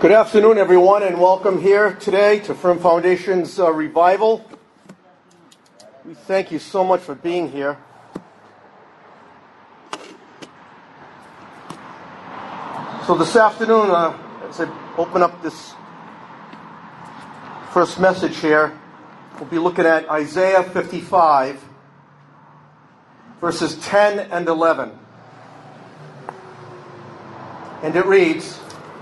Good afternoon, everyone, and welcome here today to Firm Foundations Revival. We thank you so much for being here. So this afternoon, as I open up this first message here, we'll be looking at Isaiah 55, verses 10 and 11. And it reads,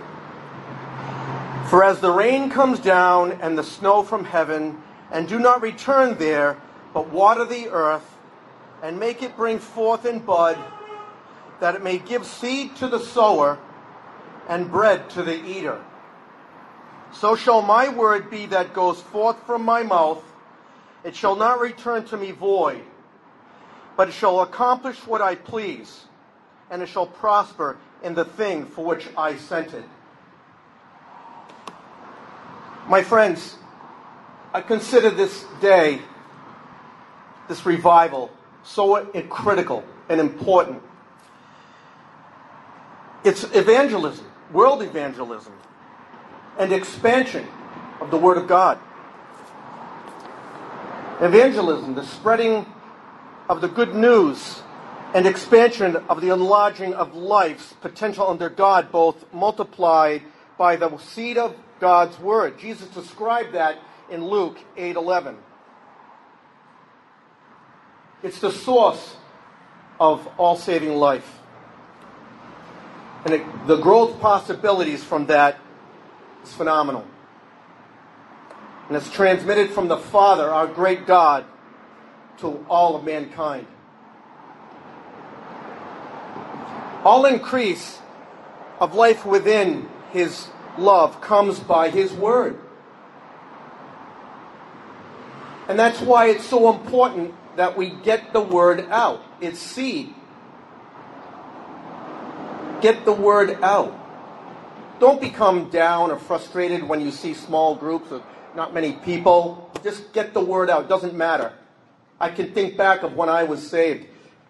"For as the rain comes down and the snow from heaven, and do not return there, but water the earth, and make it bring forth and bud, that it may give seed to the sower, and bread to the eater, so shall my word be that goes forth from my mouth. It shall not return to me void, but it shall accomplish what I please, and it shall prosper in the thing for which I sent it." My friends, I consider this day, this revival, so critical and important. It's evangelism, world evangelism, and expansion of the Word of God. Evangelism, the spreading of the good news and expansion of the enlarging of life's potential under God, both multiplied by the seed of God's Word. Jesus described that in Luke 8:11. It's the source of all saving life. And the growth possibilities from that is phenomenal. And it's transmitted from the Father, our great God, to all of mankind. All increase of life within His love comes by His Word. And that's why it's so important that we get the Word out. It's seed. Get the Word out. Don't become down or frustrated when you see small groups of not many people. Just get the Word out. It doesn't matter. I can think back of when I was saved.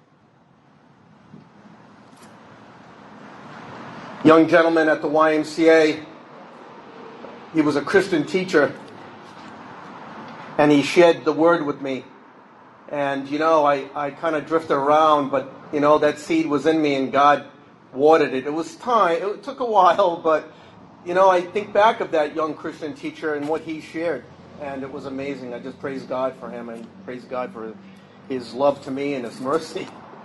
Young gentleman at the YMCA, he was a Christian teacher, and he shared the Word with me. And, I kind of drifted around, but, that seed was in me, and God watered it. It was time. It took a while, but, I think back of that young Christian teacher and what he shared, and it was amazing. I just praise God for him and praise God for His love to me and His mercy.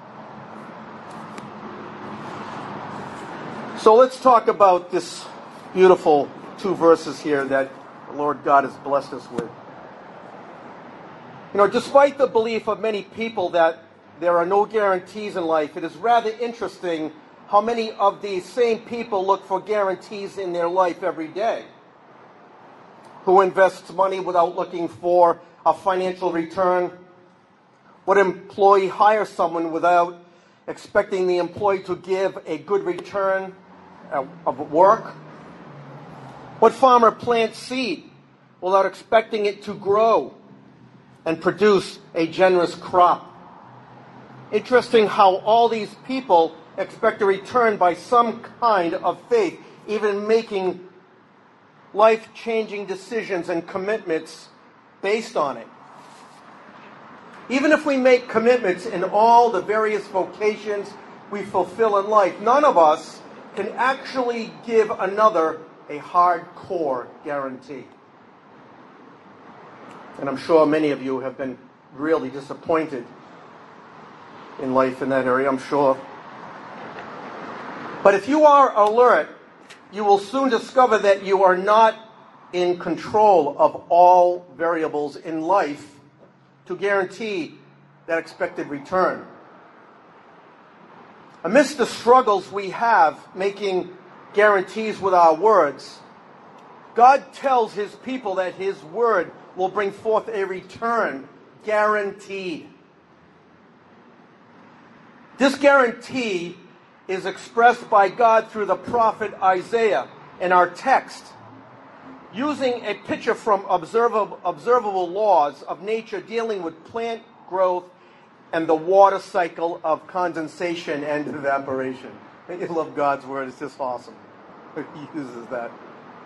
So let's talk about this beautiful two verses here that the Lord God has blessed us with. Despite the belief of many people that there are no guarantees in life, it is rather interesting how many of these same people look for guarantees in their life every day. Who invests money without looking for a financial return? What employee hires someone without expecting the employee to give a good return of work? What farmer plants seed without expecting it to grow and produce a generous crop? Interesting how all these people expect a return by some kind of faith, even making life-changing decisions and commitments based on it. Even if we make commitments in all the various vocations we fulfill in life, none of us can actually give another a hardcore guarantee. And I'm sure many of you have been really disappointed in life in that area, I'm sure. But if you are alert, you will soon discover that you are not in control of all variables in life to guarantee that expected return. Amidst the struggles we have making guarantees with our words, God tells His people that His Word will bring forth a return, guaranteed. This guarantee is expressed by God through the prophet Isaiah in our text, using a picture from observable laws of nature dealing with plant growth and the water cycle of condensation and evaporation. I love God's Word. It's just awesome. He uses that.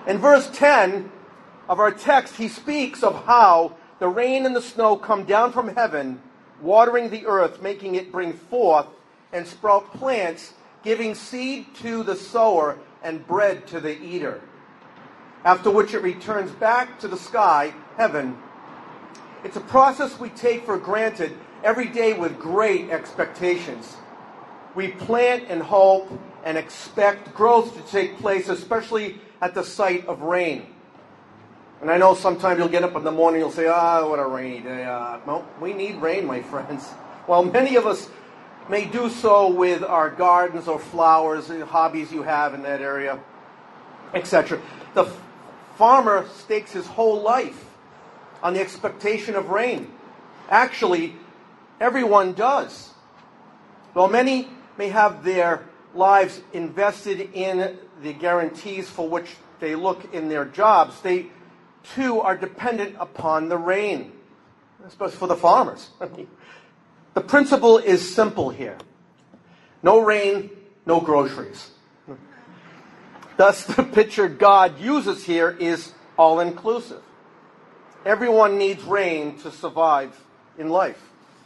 In verse 10 of our text, he speaks of how the rain and the snow come down from heaven, watering the earth, making it bring forth and sprout plants, giving seed to the sower and bread to the eater. After which it returns back to the sky, heaven. It's a process we take for granted every day with great expectations. We plant and hope and expect growth to take place, especially at the sight of rain. And I know sometimes you'll get up in the morning and you'll say, what a rainy day. No, we need rain, my friends. While many of us may do so with our gardens or flowers, hobbies you have in that area, etc. The farmer stakes his whole life on the expectation of rain. Actually, everyone does. While many may have their lives invested in the guarantees for which they look in their jobs, they too are dependent upon the rain, especially for the farmers. The principle is simple here. No rain, no groceries. Thus, the picture God uses here is all-inclusive. Everyone needs rain to survive in life.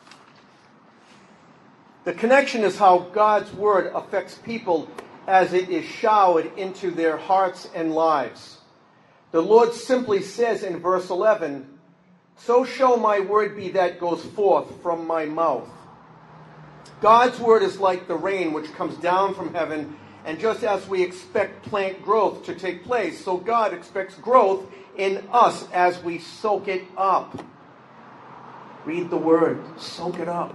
The connection is how God's word affects people as it is showered into their hearts and lives. The Lord simply says in verse 11, "So shall my word be that goes forth from my mouth." God's word is like the rain which comes down from heaven, and just as we expect plant growth to take place, so God expects growth in us as we soak it up. Read the word, soak it up.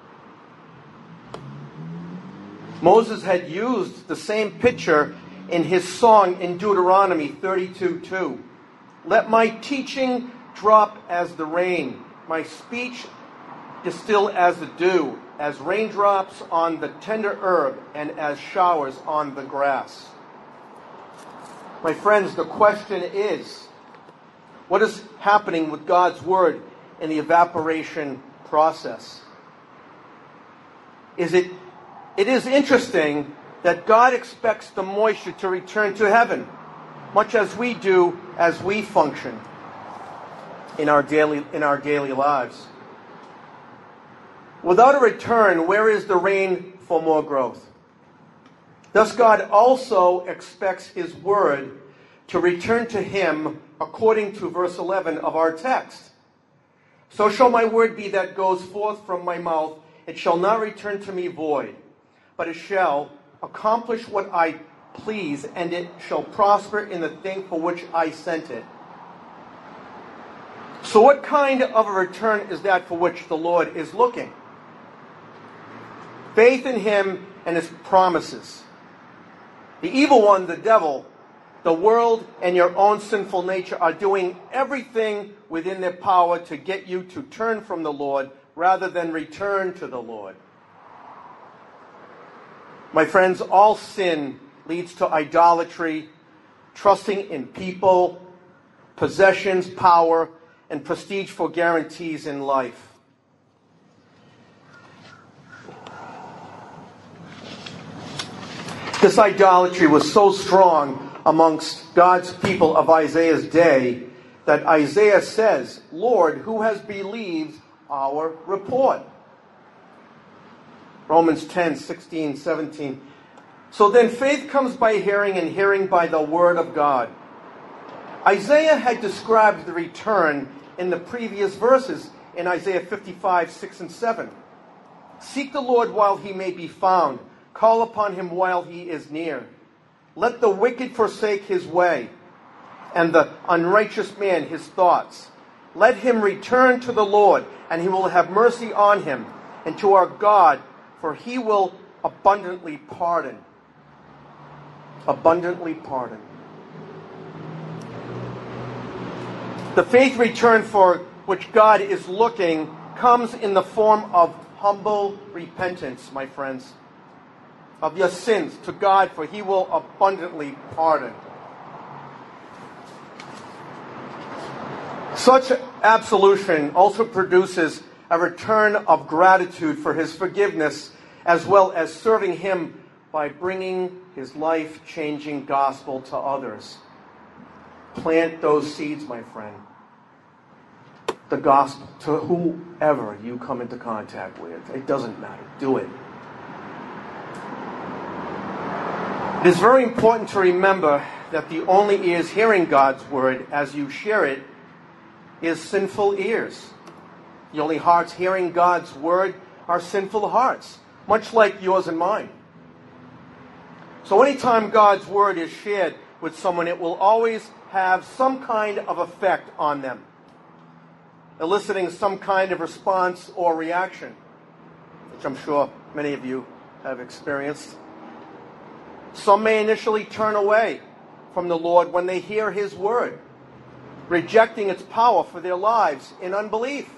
Moses had used the same picture in his song in Deuteronomy 32:2. "Let my teaching drop as the rain, my speech distill as the dew, as raindrops on the tender herb and as showers on the grass." My friends, the question is, what is happening with God's word in the evaporation process? It is interesting that God expects the moisture to return to heaven, much as we do as we function in our daily lives. Without a return, where is the rain for more growth? Thus, God also expects his word to return to him according to verse 11 of our text. "So shall my word be that goes forth from my mouth. It shall not return to me void, but it shall accomplish what I please, and it shall prosper in the thing for which I sent it." So what kind of a return is that for which the Lord is looking? Faith in him and his promises. The evil one, the devil, the world, and your own sinful nature are doing everything within their power to get you to turn from the Lord rather than return to the Lord. My friends, all sin leads to idolatry, trusting in people, possessions, power, and prestige for guarantees in life. This idolatry was so strong amongst God's people of Isaiah's day that Isaiah says, "Lord, who has believed our report?" Romans 10, 16, 17. So then faith comes by hearing, and hearing by the word of God. Isaiah had described the return in the previous verses in Isaiah 55, 6 and 7. "Seek the Lord while he may be found. Call upon him while he is near. Let the wicked forsake his way, and the unrighteous man his thoughts. Let him return to the Lord, and he will have mercy on him, and to our God, for he will abundantly pardon." Abundantly pardon. The faith return for which God is looking comes in the form of humble repentance, my friends, of your sins to God, for he will abundantly pardon. Such absolution also produces a return of gratitude for his forgiveness, as well as serving him by bringing his life-changing gospel to others. Plant those seeds, my friend. The gospel to whoever you come into contact with. It doesn't matter. Do it. It is very important to remember that the only ears hearing God's word as you share it is sinful ears. The only hearts hearing God's word are sinful hearts, much like yours and mine. So anytime God's word is shared with someone, it will always have some kind of effect on them, eliciting some kind of response or reaction, which I'm sure many of you have experienced. Some may initially turn away from the Lord when they hear His word, rejecting its power for their lives in unbelief.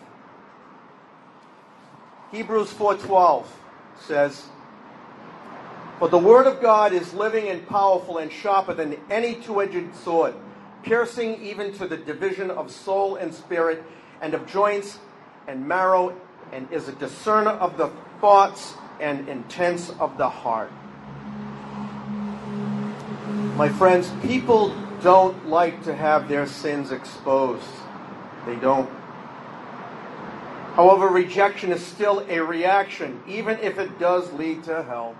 Hebrews 4:12 says, "For the word of God is living and powerful and sharper than any two-edged sword, piercing even to the division of soul and spirit and of joints and marrow, and is a discerner of the thoughts and intents of the heart." My friends, people don't like to have their sins exposed. They don't. However, rejection is still a reaction, even if it does lead to hell.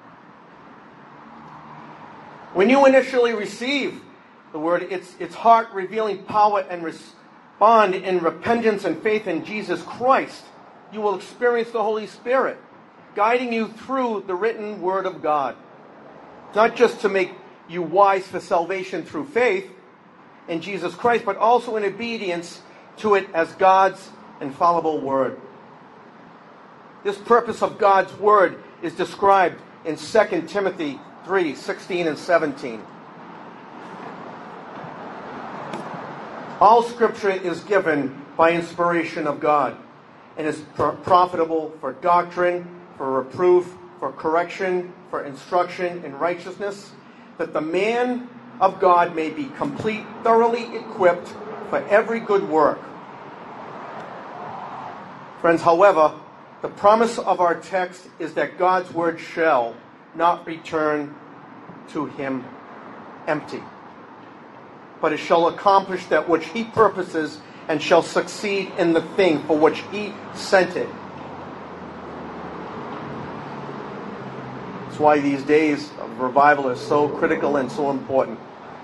When you initially receive the word, its heart-revealing power and respond in repentance and faith in Jesus Christ, you will experience the Holy Spirit guiding you through the written word of God. Not just to make you wise for salvation through faith in Jesus Christ, but also in obedience to it as God's infallible word. This purpose of God's word is described in 2 Timothy 3:16 and 17. All Scripture is given by inspiration of God and is profitable for doctrine, for reproof, for correction, for instruction in righteousness, that the man of God may be complete, thoroughly equipped for every good work. Friends, however, the promise of our text is that God's word shall not return to him empty, but it shall accomplish that which he purposes and shall succeed in the thing for which he sent it. That's why these days of revival are so critical and so important.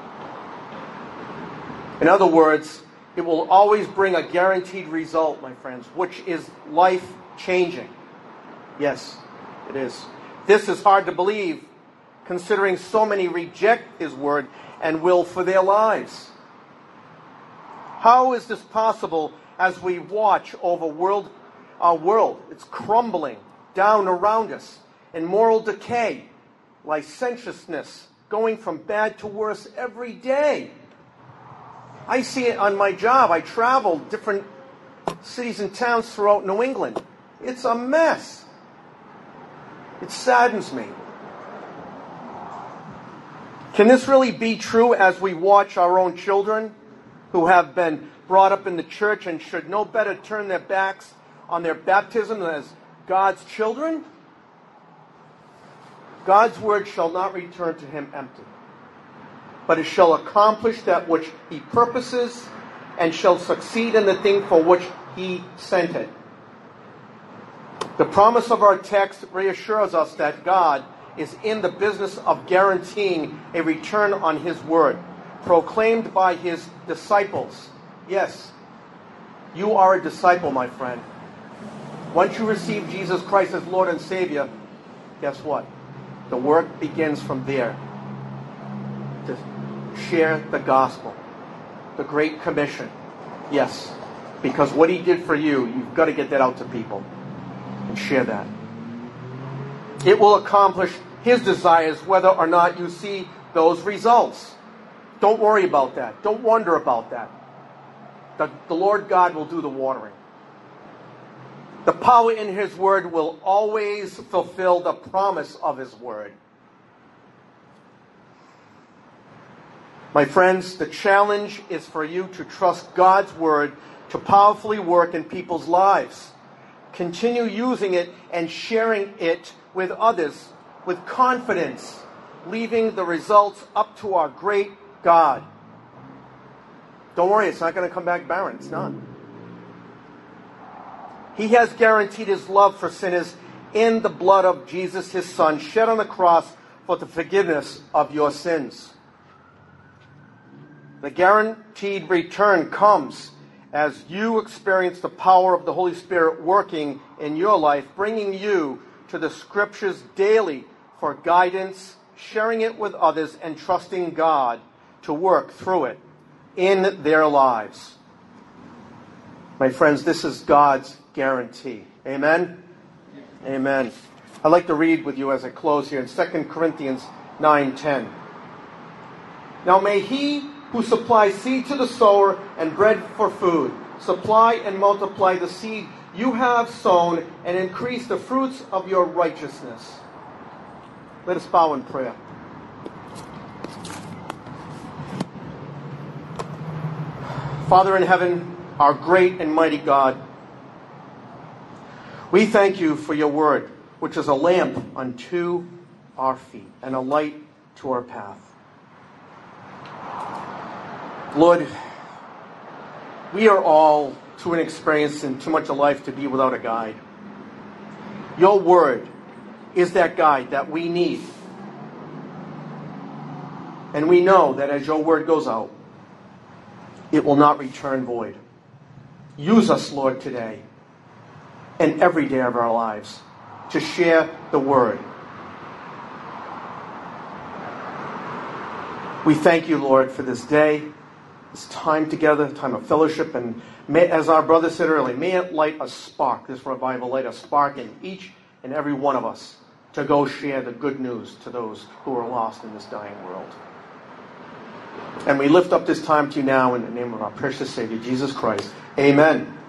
In other words, it will always bring a guaranteed result, my friends, which is life-changing. Yes, it is. This is hard to believe, considering so many reject his word and will for their lives. How is this possible as we watch over our world? It's crumbling down around us in moral decay, licentiousness, going from bad to worse every day. I see it on my job. I travel different cities and towns throughout New England. It's a mess. It saddens me. Can this really be true as we watch our own children who have been brought up in the church and should no better turn their backs on their baptism as God's children? God's word shall not return to him empty, but it shall accomplish that which he purposes and shall succeed in the thing for which he sent it. The promise of our text reassures us that God is in the business of guaranteeing a return on his word, proclaimed by his disciples. Yes, you are a disciple, my friend. Once you receive Jesus Christ as Lord and Savior, guess what? The work begins from there. To share the gospel, the Great Commission. Yes, because what he did for you, you've got to get that out to people and share that. It will accomplish his desires whether or not you see those results. Don't worry about that. Don't wonder about that. The Lord God will do the watering. The power in his word will always fulfill the promise of his word. My friends, the challenge is for you to trust God's word to powerfully work in people's lives. Continue using it and sharing it with others with confidence, leaving the results up to our great God. Don't worry, it's not going to come back barren. It's not. He has guaranteed his love for sinners in the blood of Jesus, his Son, shed on the cross for the forgiveness of your sins. The guaranteed return comes as you experience the power of the Holy Spirit working in your life, bringing you to the Scriptures daily for guidance, sharing it with others, and trusting God to work through it in their lives. My friends, this is God's guarantee. Amen? Amen. I'd like to read with you as I close here in 2 Corinthians 9:10. Now may he who supplies seed to the sower and bread for food supply and multiply the seed you have sown and increase the fruits of your righteousness. Let us bow in prayer. Father in heaven, our great and mighty God, we thank you for your word, which is a lamp unto our feet and a light to our path. Lord, we are all too inexperienced and too much of life to be without a guide. Your word is that guide that we need. And we know that as your word goes out, it will not return void. Use us, Lord, today and every day of our lives to share the word. We thank you, Lord, for this day, this time together, time of fellowship, and may, as our brother said earlier, may it light a spark, this revival light a spark in each and every one of us to go share the good news to those who are lost in this dying world. And we lift up this time to you now in the name of our precious Savior, Jesus Christ. Amen.